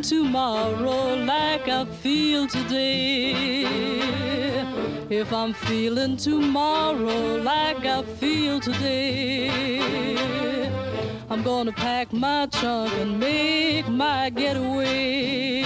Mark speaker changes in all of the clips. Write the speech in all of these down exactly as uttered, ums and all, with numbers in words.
Speaker 1: tomorrow like I feel today. If I'm feeling tomorrow like I feel today, I'm gonna pack my trunk and make my getaway.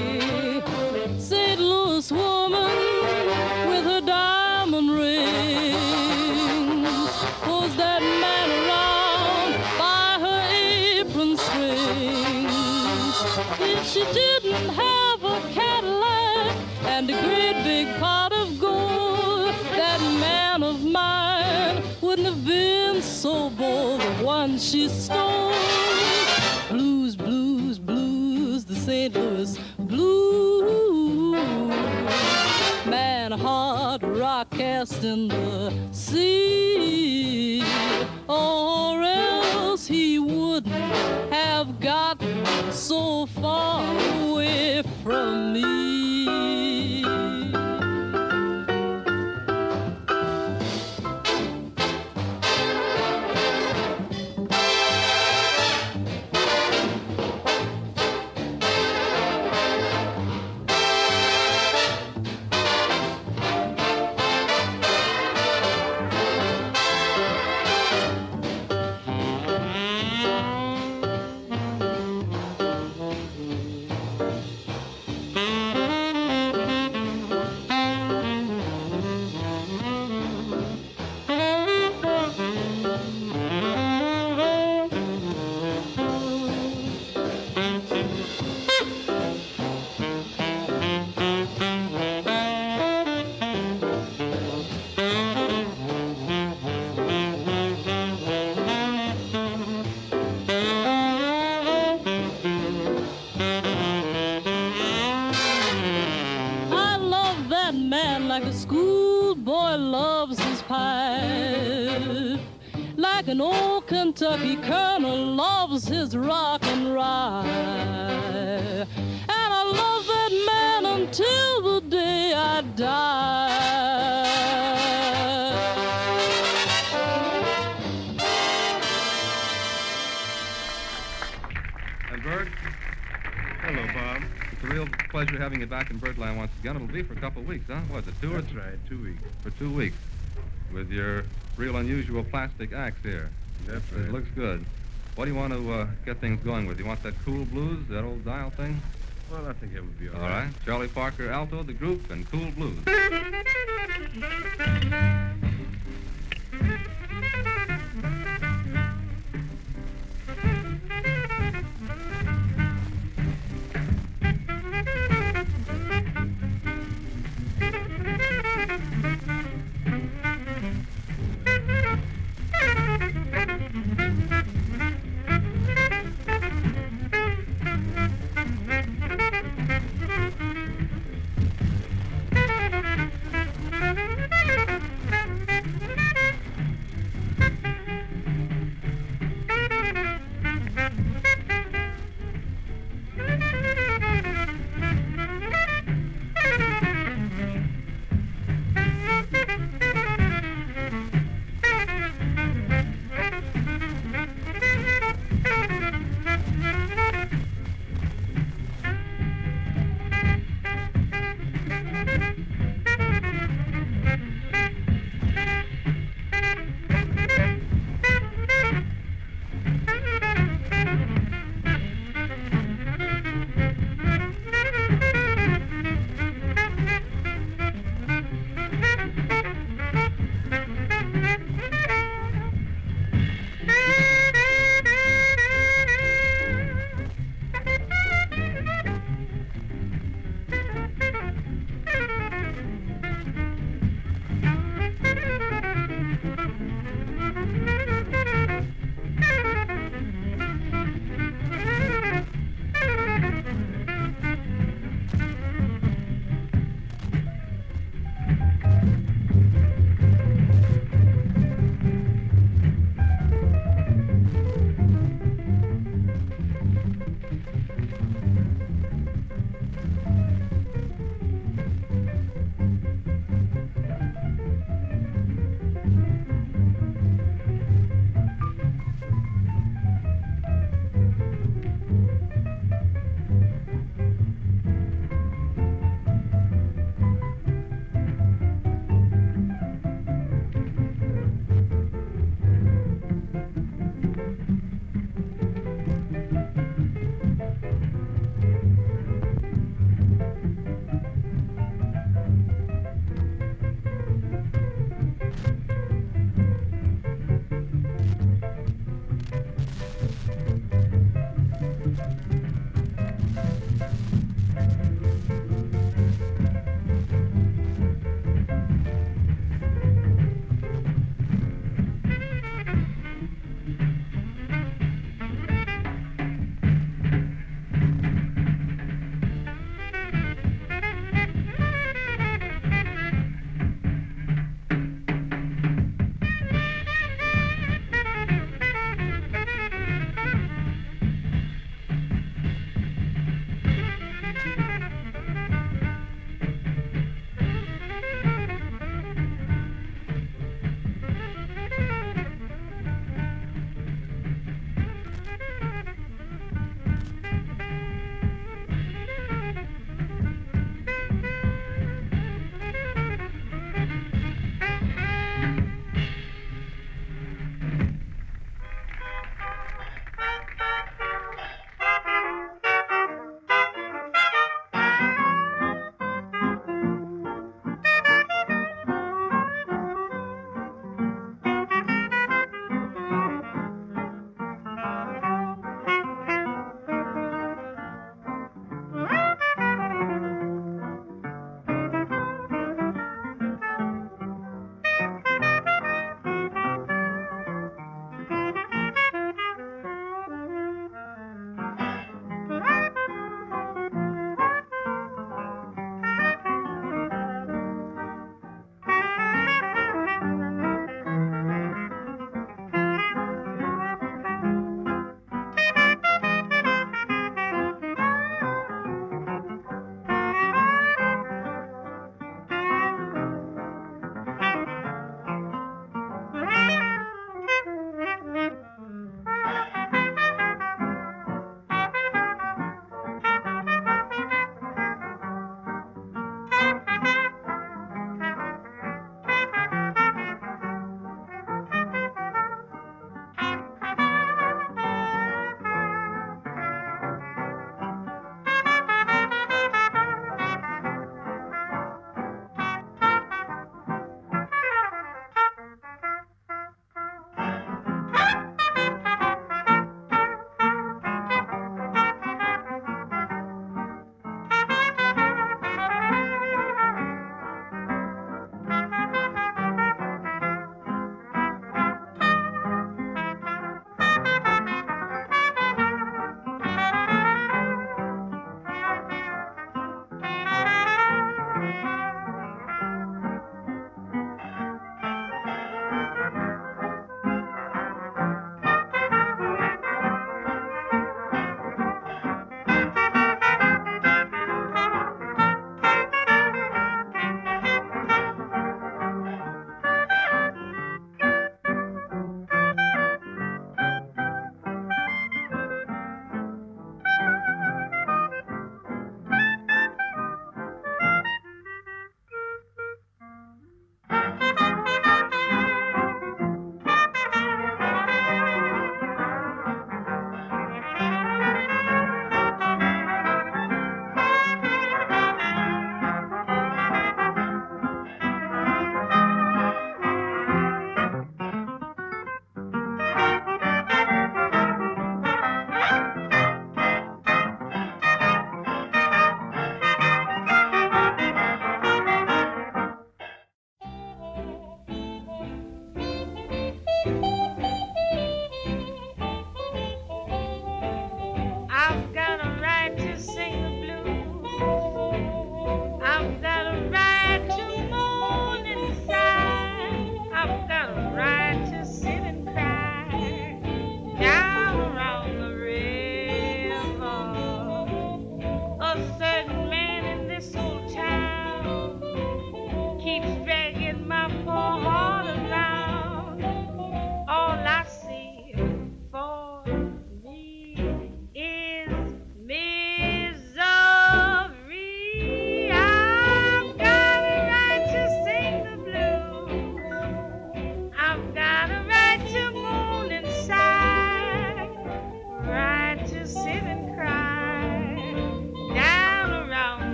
Speaker 1: Saint Louis woman with her diamond rings pulls that man around by her apron strings. If she didn't have a Cadillac and a great big pot of gold, that man of mine wouldn't have been so bold. The one she stole. Blues, blues, blues, the Saint Louis blues. Man, hard rock cast in the sea, or else he wouldn't have gotten so far away from me. An old Kentucky colonel loves his rock and rye, and I love that man until the day I die.
Speaker 2: And Bert? Hello, Bob. It's a real pleasure having you back in Birdland once again. It'll be for a couple of weeks, huh? What's it, two
Speaker 3: That's
Speaker 2: or th-
Speaker 3: right, two weeks.
Speaker 2: For two weeks. With your real unusual plastic axe here.
Speaker 3: That's
Speaker 2: it,
Speaker 3: right.
Speaker 2: It looks good. What do you want to uh, get things going with? You want that Cool Blues, that old dial thing?
Speaker 3: Well, I think it would be all,
Speaker 2: all right. right. Charlie Parker, alto, the group, and Cool Blues.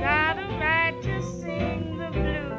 Speaker 3: got a right to sing the blues.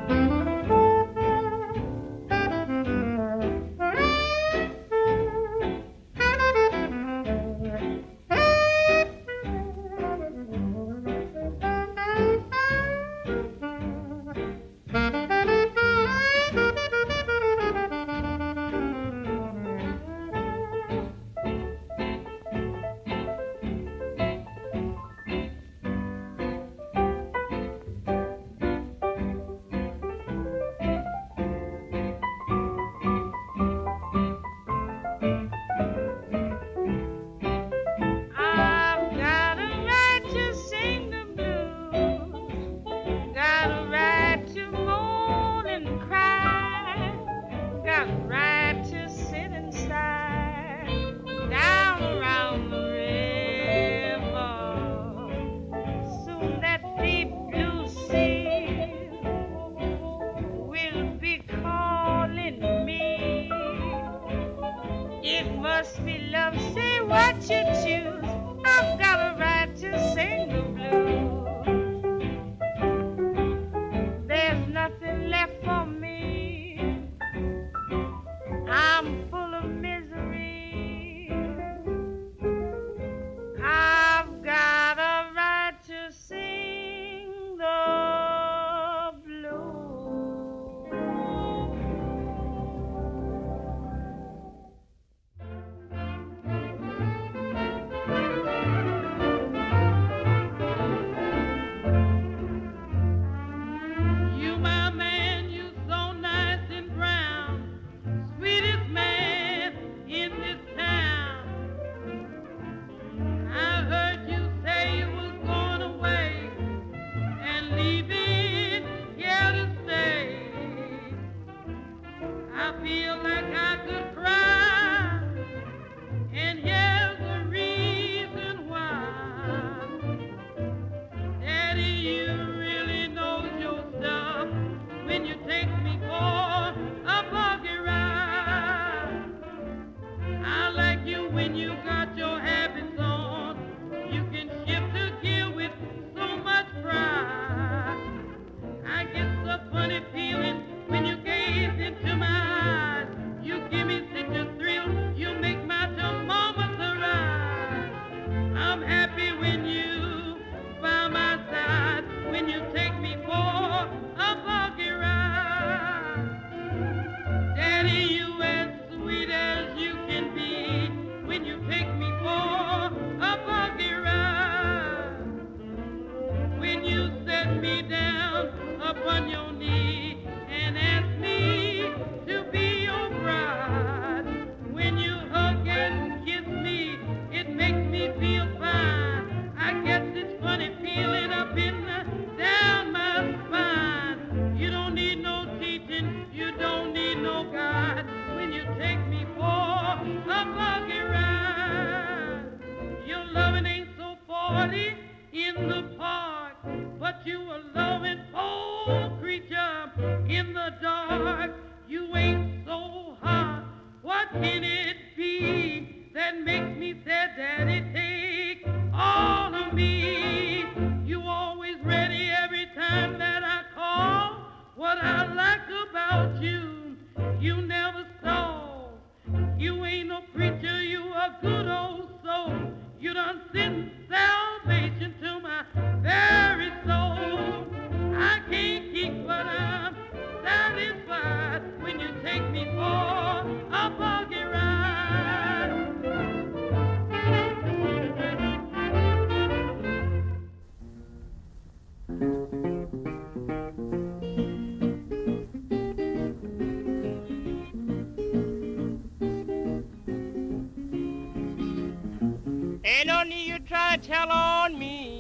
Speaker 3: Ain't no need you try to tell on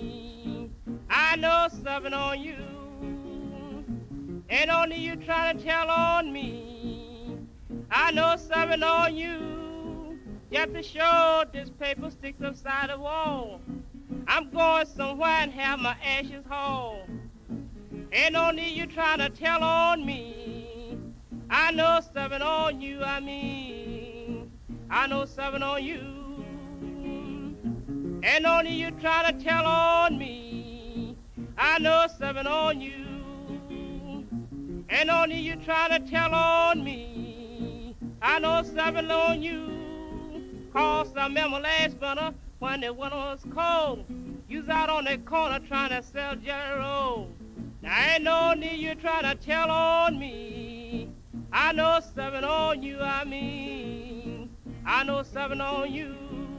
Speaker 3: me. I know something on you. Ain't no need you try to tell on me. I know something on you. Just to show this paper sticks upside the wall. I'm going somewhere and have my ashes hauled. Ain't no need you trying to tell on me. I know something on you, I mean. I know something on you. Ain't no need you trying to tell on me. I know something on you. And only you trying to tell on me. I know something on you. Cause I remember last winter when the winter was cold. You was out on the corner trying to sell Jerry Roll. Now I ain't no need you trying to tell on me. I know something on you, I mean. I know something on you.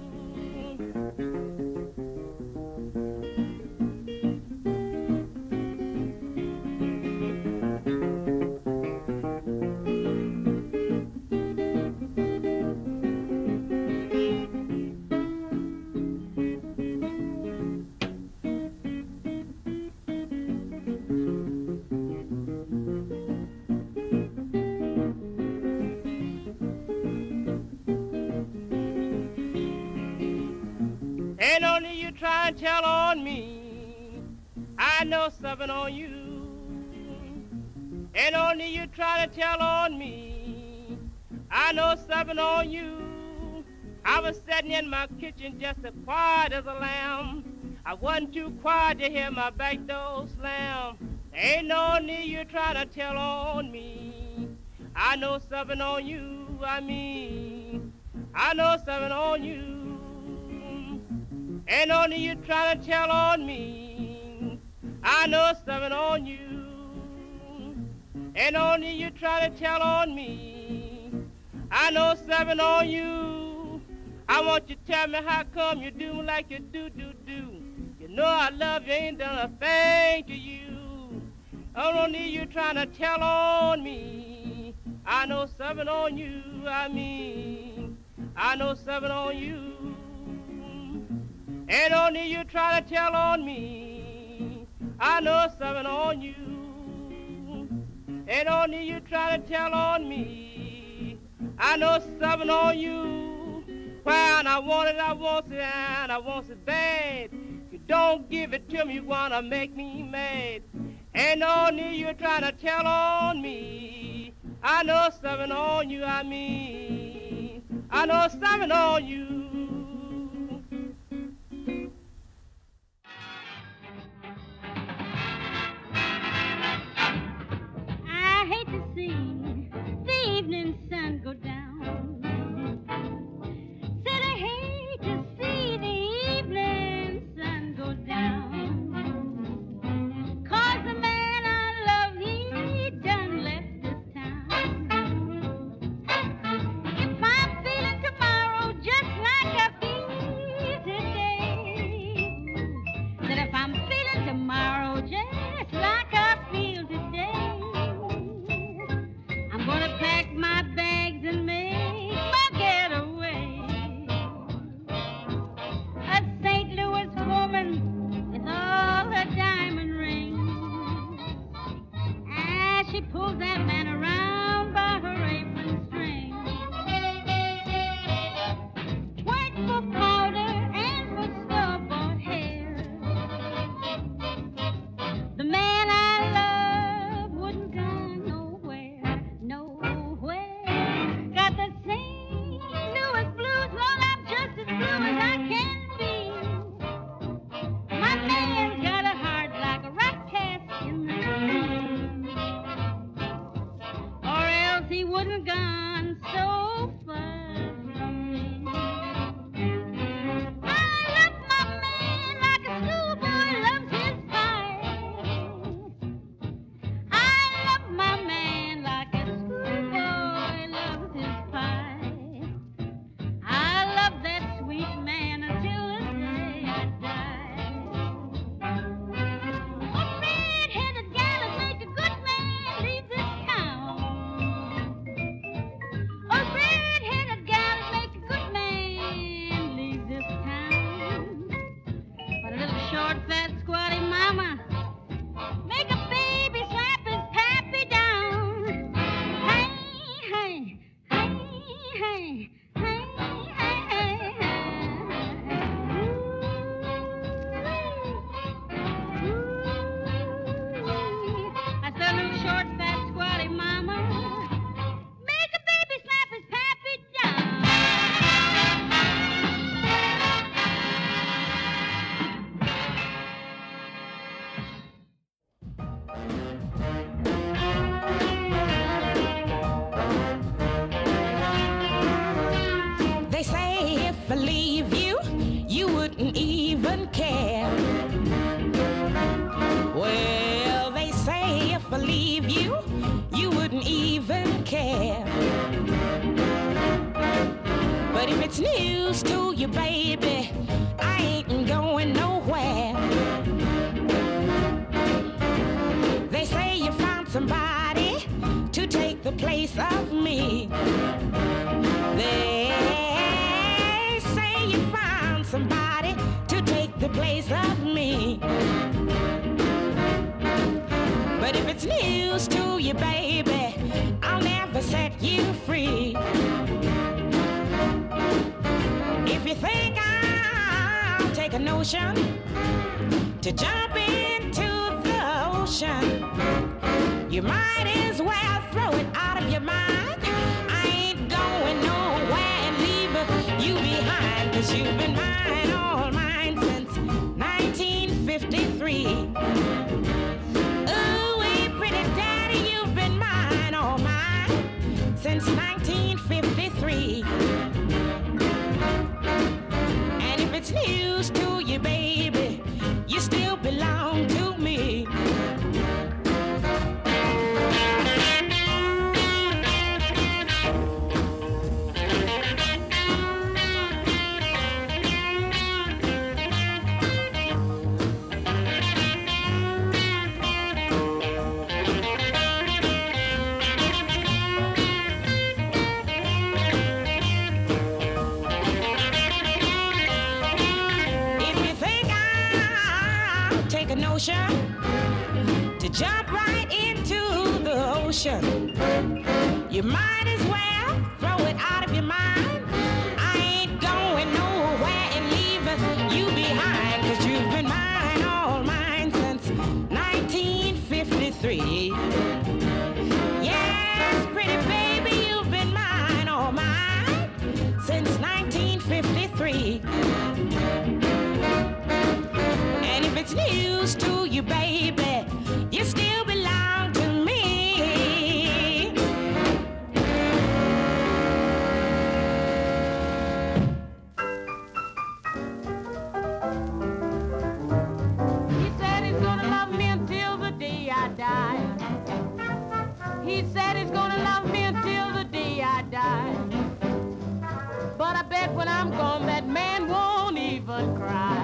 Speaker 3: Ain't no need you try to tell on me. I know something on you. Ain't no need you try to tell on me. I know something on you. I was sitting in my kitchen just as quiet as a lamb. I wasn't too quiet to hear my back door slam. Ain't no need you try to tell on me. I know something on you, I mean. I know something on you. Ain't no need you trying to tell on me. I know something on you. Ain't no need you trying to tell on me. I know something on you. I want you to tell me how come you do me like you do, do, do. You know I love you, ain't done a thing to you. I don't need you trying to tell on me. I know something on you, I mean. I know something on you. Ain't no need you try to tell on me. I know something on you. Ain't no need you try to tell on me. I know something on you. Well, I want it, I want it, and I want it bad. You don't give it to me, you wanna make me mad. Ain't no need you trying to tell on me. I know something on you, I mean. I know something on you.
Speaker 4: I hate to see the evening sun go down. Said I hate to see the evening sun go down. 'Cause the man I love, he done left this town. If I'm feeling tomorrow just like I feel today, said if I'm feeling tomorrow just like I feel today, I'm gonna pack my bags and make my getaway. A Saint Louis woman with all her diamond rings, as she pulls that man around by her apron string. Wait for powder and for store-bought hair. The man I love wouldn't go nowhere, nowhere. Got the Saint Louis blues, well, I'm just as blue as I can be. My man's got a heart like a rock cast in the sea, or else he wouldn't gone so far from me. I love my man like a schoolboy loves his pie. I love my man like a schoolboy loves his pie. I love that sweet man until the day I die. A red-headed gal would make a good man leave this town.
Speaker 5: care. But if it's news to you, baby, I ain't going nowhere. They say you found somebody to take the place of me. They say you found somebody to take the place of me. But if it's news to you, baby, I'll never set you free. If you think I'll take a notion to jump into the ocean, you might as well throw it out of your mind. I ain't going nowhere and leave you behind, 'cause you've been mine, all mine, since nineteen fifty-three. Ooh, pretty daddy, you've been mine, all mine, since nineteen fifty-three. And if it's news to you, baby, you still belong to me. To jump right into the ocean, you might as well throw it out of your mind. I ain't going nowhere and leave you behind, 'cause you've been mine, all mine, since nineteen fifty-three. Yes, pretty baby, you've been mine, all mine, since nineteen fifty-three. And if it's news to you, baby, you still belong to me.
Speaker 3: He said he's gonna love me until the day I die. He said he's gonna love me until the day I die. But I bet when I'm gone, that man won't even cry.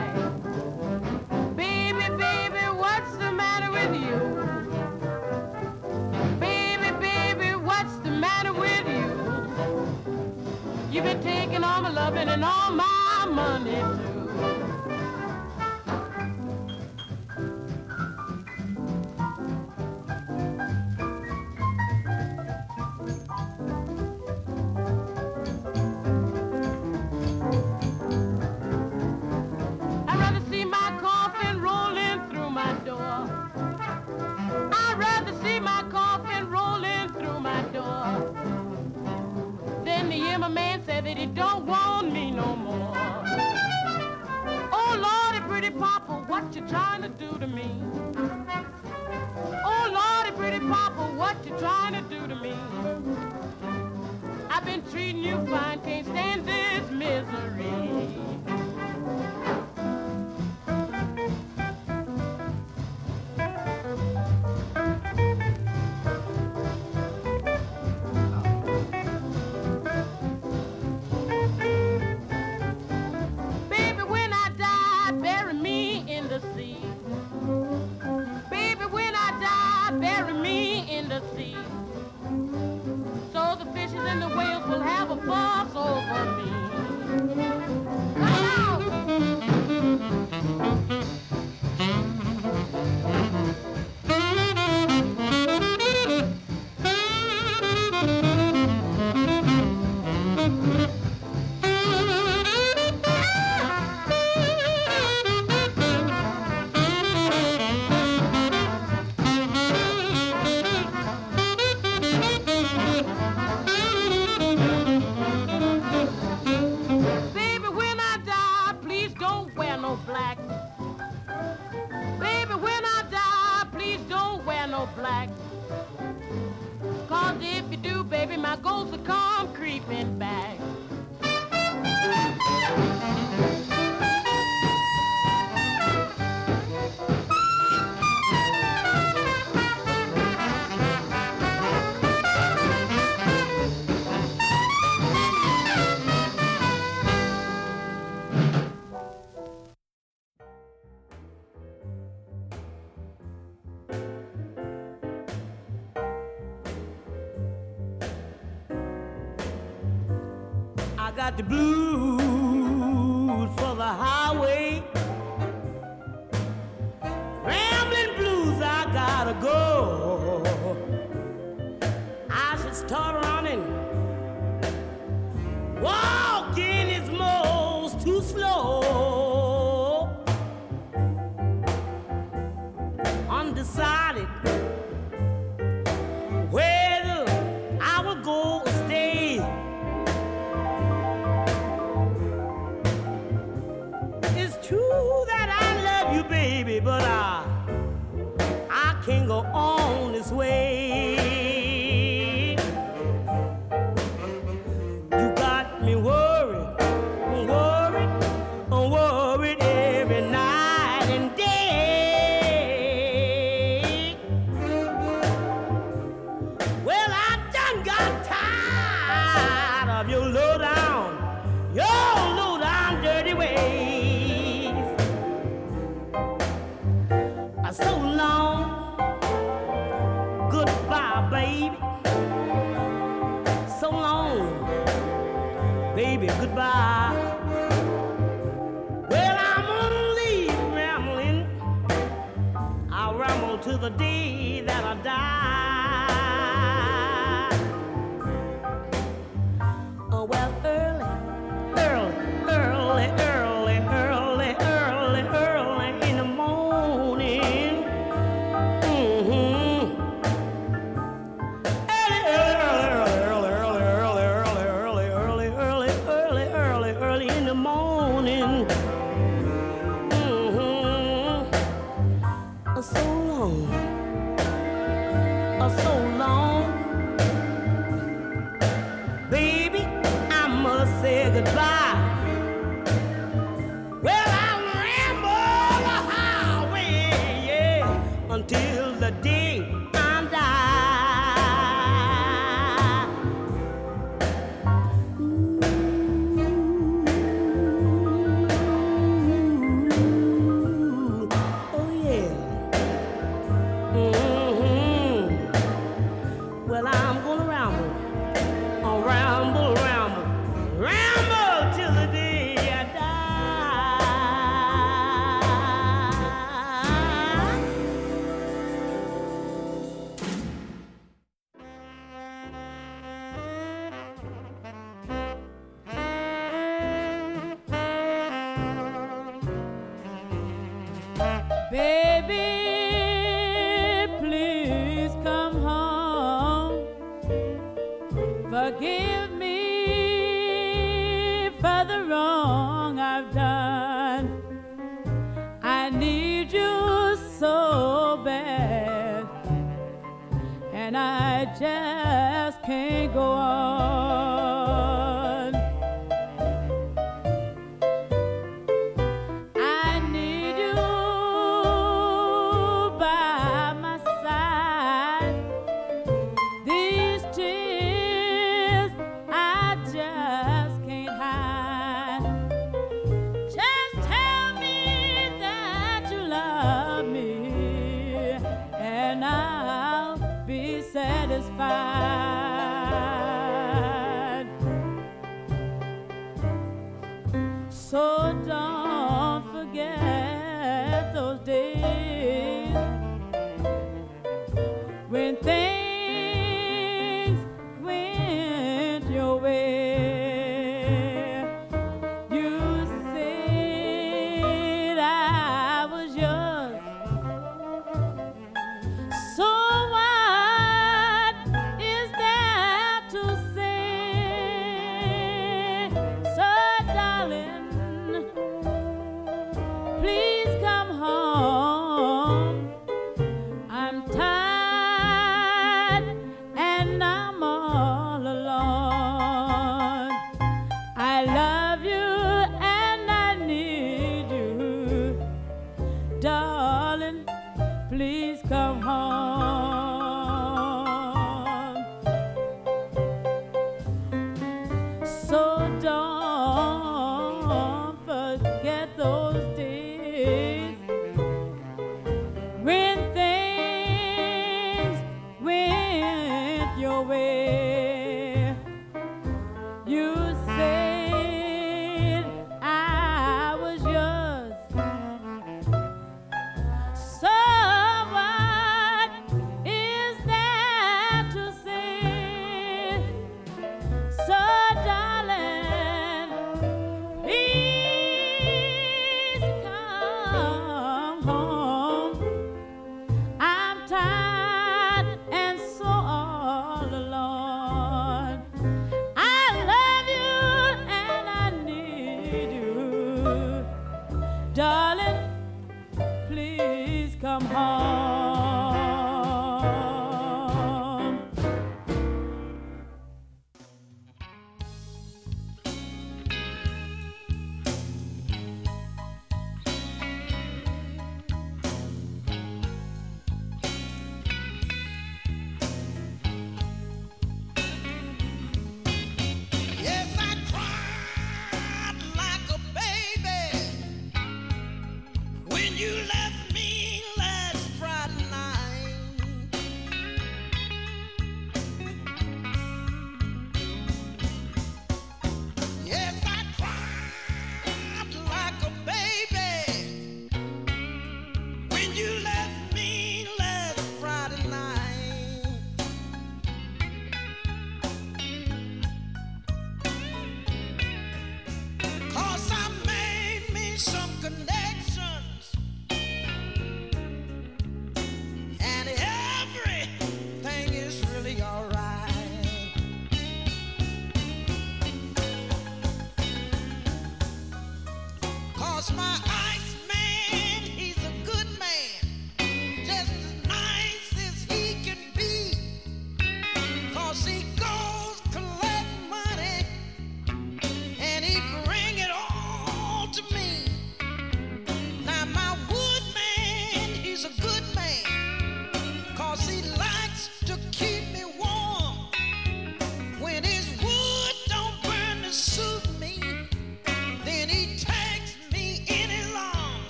Speaker 3: Baby, baby, what's the matter with you? Baby, baby, what's the matter with you? You've been taking all my loving and all my money too. That he don't want me no more. Oh Lordy, pretty papa, what you trying to do to me? Oh Lordy, pretty papa, what you trying to do to me? I've been treating you fine, can't stand this misery. Black. 'Cause if you do, baby, my ghost will come creeping back.
Speaker 6: got the blues for the highway. Rambling blues, I gotta go. I should start running. Walking is most too slow. Undecided whether I will go or stay. It's true that I love you, baby, but I I can't go on this way. You got me worried, worried, worried every night and day. Well, I done got tired of your low down, your low down dirty ways. Uh, So long, goodbye, baby. So long, baby, goodbye. Well, I'm gonna leave rambling. I'll ramble to the day that I die. Oh, well, early, early, early, early, early, early, early in the morning. Mhm. Early, early, early, early, early, early, early, early, early, early, early, early in the morning. Mhm. So long, so long, baby. I must say goodbye. Well, I'll ramble the highway, yeah, until the day I'm die. Ooh, oh yeah. Mhm. Well, I'm gonna ramble, I'll ramble, ramble, ramble till the day I die.
Speaker 1: Baby, please come home. Forgive me for the wrong I've done. I need you so bad, and I just can't go on. I need you by my side. These tears I just can't hide. Just tell me that you love me, and I'll be satisfied. So don't forget those days when things went your way. You said I was yours. So what is there to say? So, darling, please come home. I'm tired and I'm all alone. I love you and I need you. Darling, please come home. So don't forget those days when things went your way. You say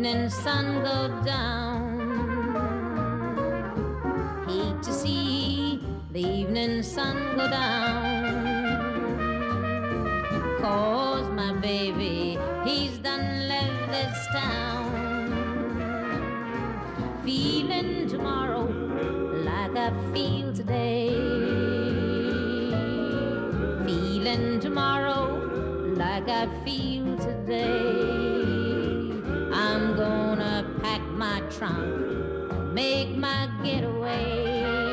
Speaker 7: evening sun go down. Hate to see the evening sun go down. 'Cause my baby, he's done left this town. Feeling tomorrow like I feel today. Feeling tomorrow like I feel today. I'm gonna pack my trunk, make my getaway.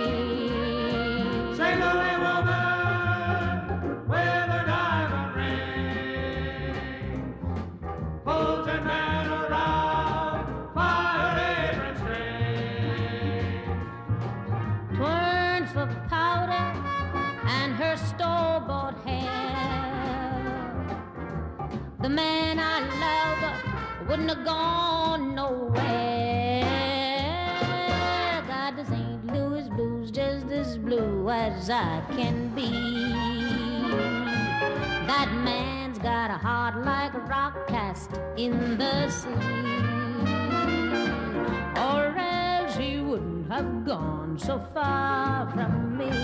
Speaker 8: Saint Louis woman with her diamond ring, pulls her man around by her apron string.
Speaker 7: Turns for powder and her store-bought hair. The man I love wouldn't have gone nowhere. Got the Saint Louis blues just as blue as I can be. That man's got a heart like a rock cast in the sea, or else he wouldn't have gone so far from me.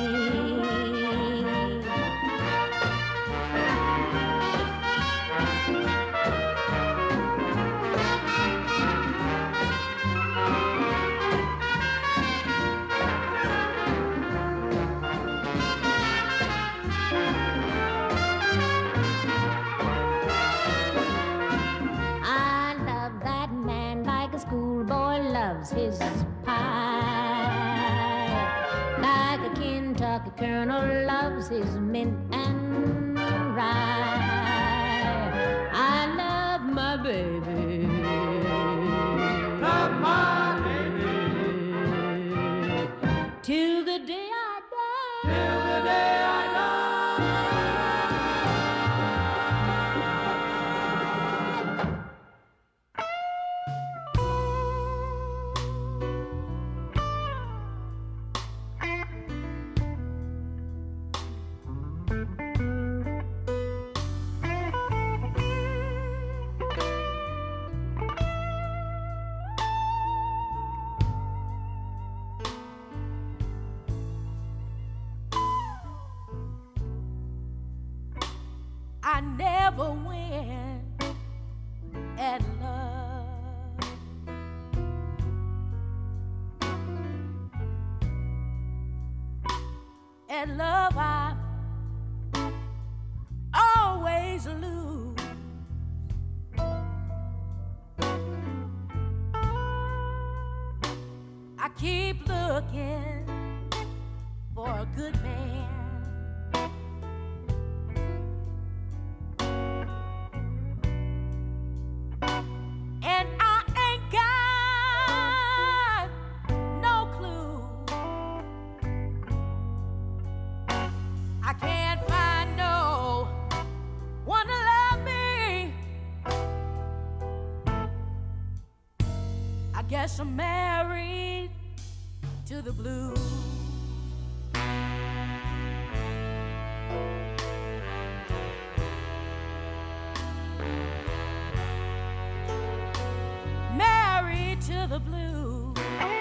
Speaker 7: Loves his pie, like a Kentucky colonel loves his mint and rye. I love my baby,
Speaker 8: love my baby,
Speaker 7: till the day I die,
Speaker 8: till the day I die.
Speaker 6: I never win at love. At love I always lose. I keep looking for a good man. Guess I'm married to the blues. Married to the blues.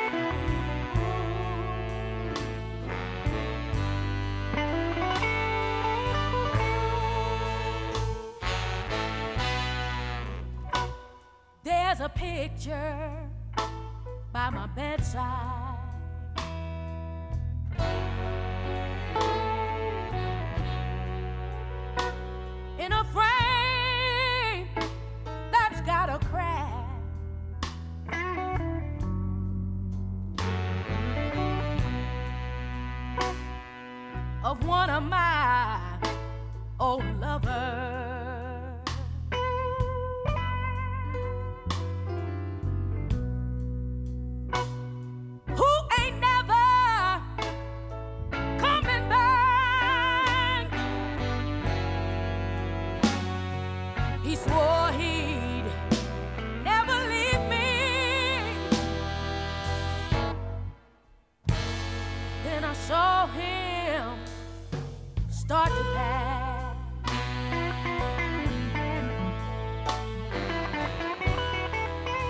Speaker 6: There's a picture by my bedside, in a frame that's got a crack. Of one of my old lovers. Saw him start to pass.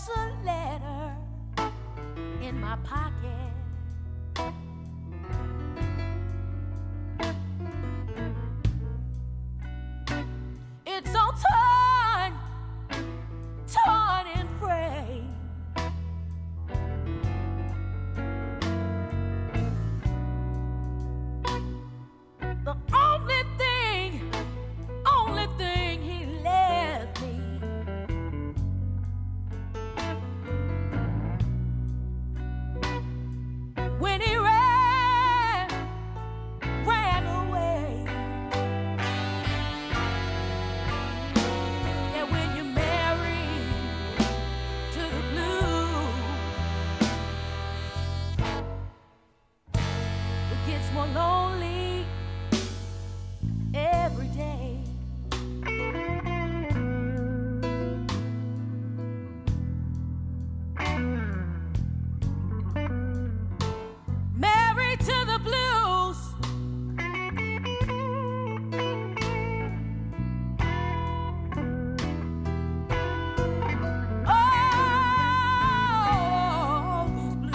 Speaker 9: a letter in my pocket. It's all torn, torn and frayed. The only thing, only thing he left me when he ran, ran away. Yeah, when you're married to the blues, it gets more lonely every day. Married to the blues. Oh, these blues.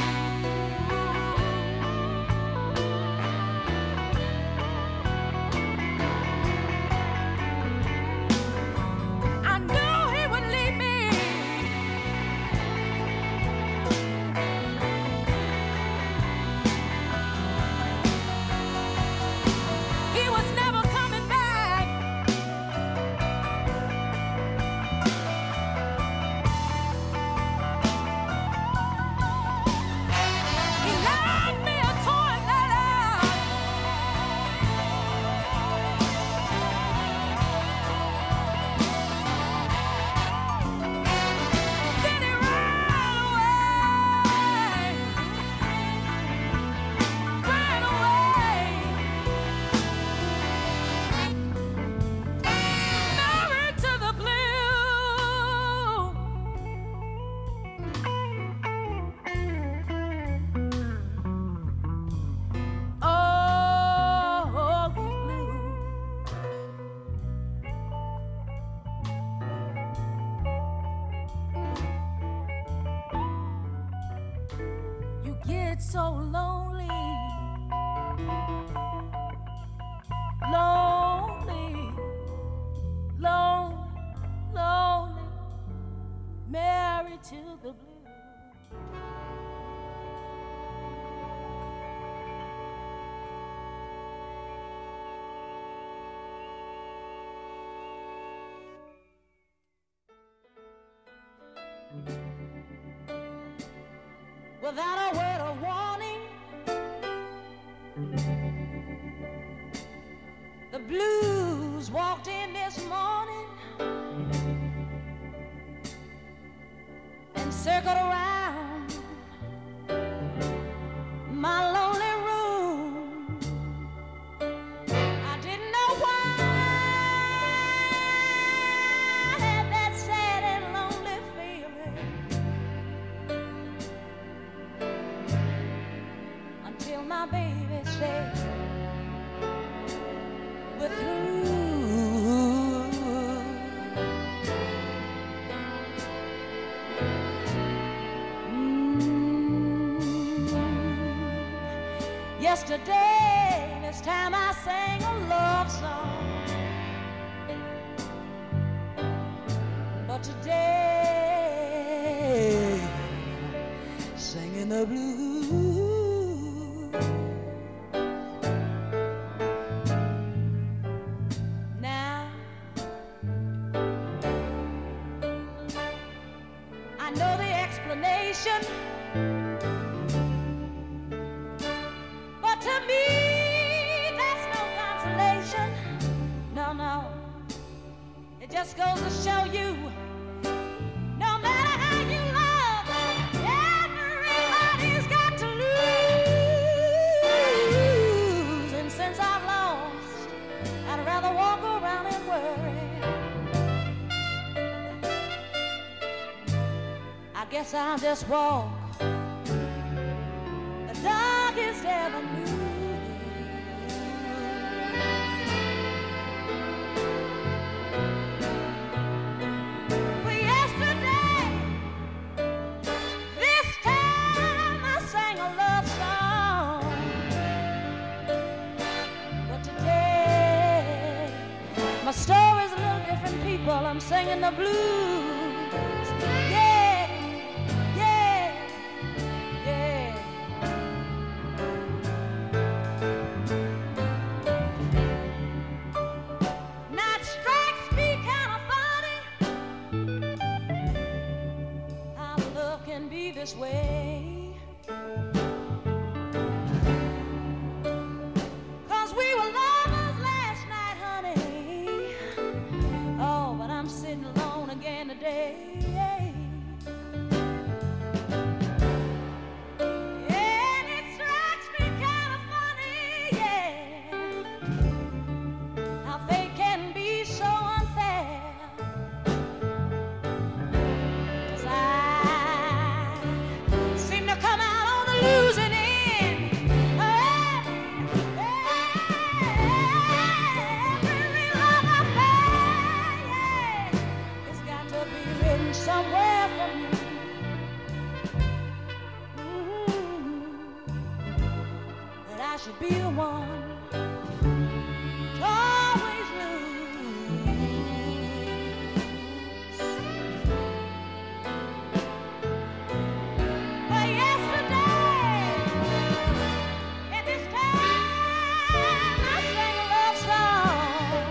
Speaker 9: I knew he would leave me. He was never coming back. He left me a torn letter. Then he ran away, ran away. Married to the blue. Oh, these blues. You get so lonely, lonely, lonely, lonely, married to the blue.
Speaker 7: Without a word of warning, the blues walked in this morning and circled around my lonely room. I didn't know why I had that sad and lonely feeling until my baby said, we're through. Mm. Yesterday, this time I sang a love song, but today, singing the blues. Now, I know the explanation, but to me, that's no consolation. No, no, it just goes to show you, no matter how you love, everybody's got to lose. And since I've lost, I'd rather walk around and worry. I guess I'll just walk the darkest avenue. For yesterday I'm singing the blues. Yeah, yeah, yeah. Now it strikes me kind of funny how love can be this way. Somewhere for me, mm-hmm, that I should be the one to always lose. But yesterday, at this time, I sang a love song.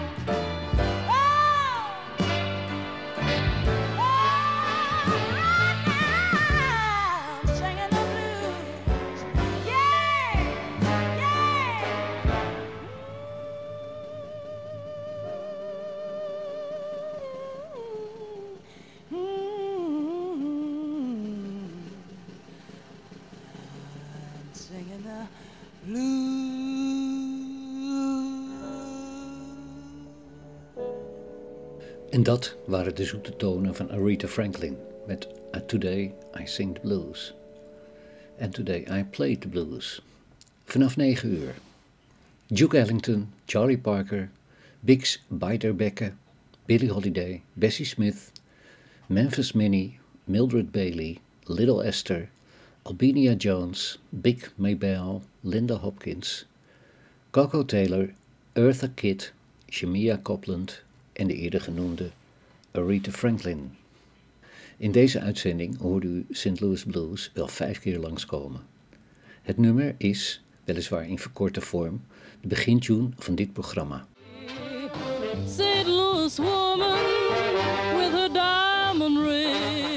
Speaker 10: En dat waren de zoete tonen van Aretha Franklin met uh, Today I Sing the Blues. And Today I Play the Blues. Vanaf negen uur. Duke Ellington, Charlie Parker, Biggs Beiderbecke, Billie Holiday, Bessie Smith, Memphis Minnie, Mildred Bailey, Little Esther, Albina Jones, Big Maybelle, Linda Hopkins, Coco Taylor, Eartha Kitt, Shemia Copeland en de eerder genoemde Aretha Franklin. In deze uitzending hoorde u Saint Louis Blues wel vijf keer langskomen. Het nummer is, weliswaar in verkorte vorm, de begintune van dit programma.
Speaker 1: Saint Louis woman with her diamond ring.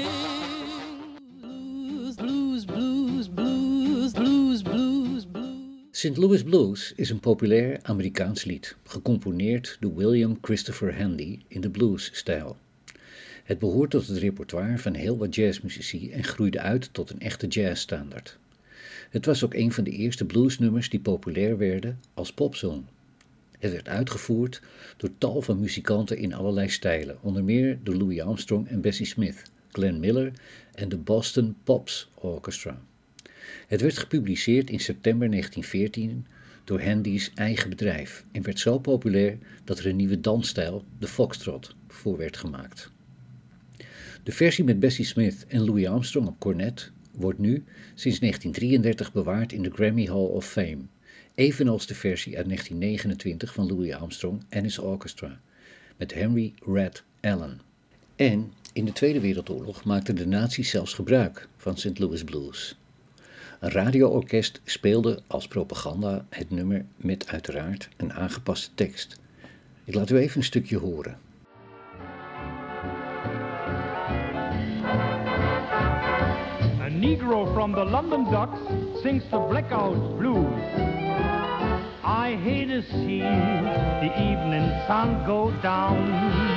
Speaker 1: Blues, blues, blues, blues, blues, blues.
Speaker 10: Saint Louis Blues is een populair Amerikaans lied, gecomponeerd door William Christopher Handy in de bluesstijl. Het behoort tot het repertoire van heel wat jazzmuzici en groeide uit tot een echte jazzstandard. Het was ook een van de eerste bluesnummers die populair werden als popsong. Het werd uitgevoerd door tal van muzikanten in allerlei stijlen, onder meer door Louis Armstrong en Bessie Smith, Glenn Miller en de Boston Pops Orchestra. Het werd gepubliceerd in september negentien veertien door Handy's eigen bedrijf en werd zo populair dat er een nieuwe dansstijl, de foxtrot, voor werd gemaakt. De versie met Bessie Smith en Louis Armstrong op cornet wordt nu sinds negentien drieëndertig bewaard in de Grammy Hall of Fame, evenals de versie uit negentien negenentwintig van Louis Armstrong en his orchestra, met Henry Red Allen. En in de Tweede Wereldoorlog maakten de nazi's zelfs gebruik van Saint Louis Blues. Een radioorkest speelde als propaganda het nummer met uiteraard een aangepaste tekst. Ik laat u even een stukje horen.
Speaker 11: A Negro from the London Docks sings the blackout blues. I hate to see the evening sun go down.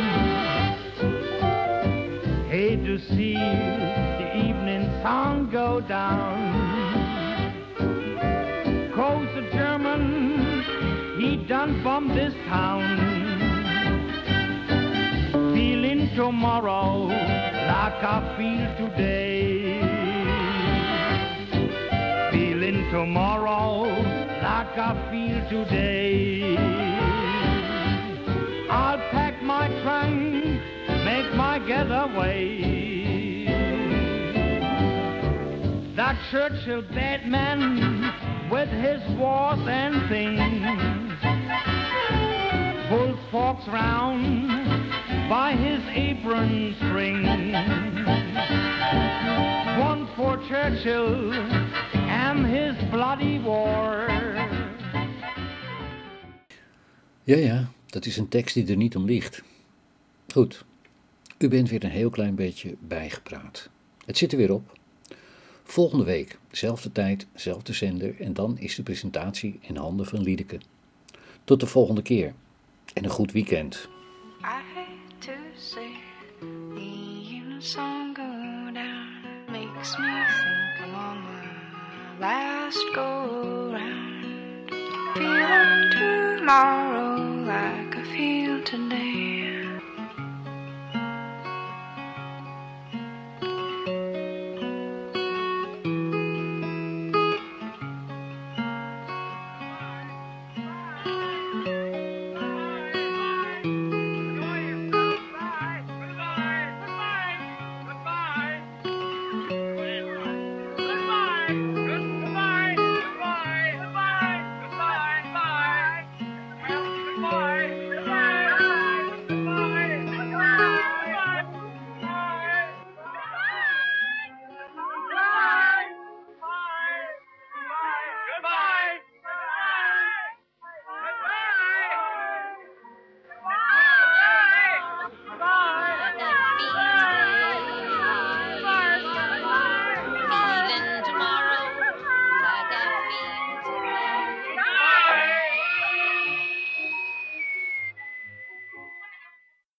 Speaker 11: Hate to see the evening sun go down. 'Cause the German, he done bombed this town. Feeling tomorrow like I feel today. Feeling tomorrow like I feel today. I'll pack my trunk, make my getaway. That Churchill dead man with his wars and things pulls forks round by his apron string. One for Churchill and his bloody war.
Speaker 10: Ja, ja, dat is een tekst die er niet om ligt. Goed, u bent weer een heel klein beetje bijgepraat. Het zit er weer op. Volgende week, zelfde tijd, zelfde zender en dan is de presentatie in handen van Liedeke. Tot de volgende keer en een goed weekend.
Speaker 12: I hate to see the evening sun go down. It makes me think I'm on my last go round. Feeling tomorrow like I feel today.